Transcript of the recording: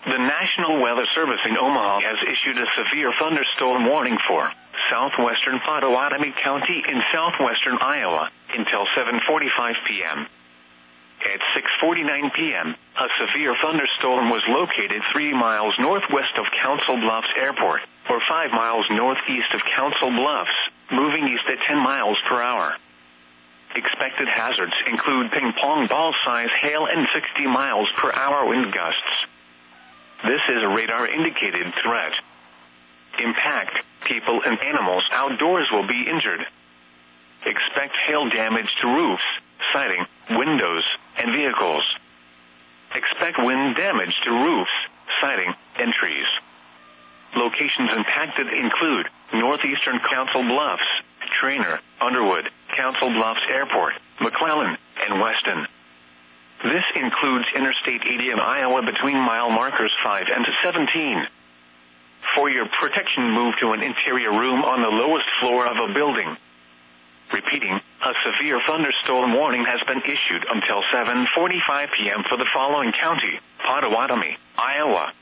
The National Weather Service in Omaha has issued a severe thunderstorm warning for southwestern Pottawatomie County in southwestern Iowa until 7:45 p.m. At 6:49 p.m., a severe thunderstorm was located 3 miles northwest of Council Bluffs Airport, or 5 miles northeast of Council Bluffs, moving east at 10 miles per hour. Expected hazards include ping-pong ball-size hail and 60 miles per hour wind gusts. This is a radar-indicated threat. Impact: people and animals outdoors will be injured. Expect hail damage to roofs, siding, windows, and vehicles. Expect wind damage to roofs, siding, and trees. Locations impacted include northeastern Council Bluffs, Trainer, Underwood, Council Bluffs Airport, McClellan, and Weston. This includes Interstate 80 in Iowa between mile markers 5 and 17. For your protection, move to an interior room on the lowest floor of a building. Repeating, a severe thunderstorm warning has been issued until 7:45 p.m. for the following county: Pottawatomie, Iowa,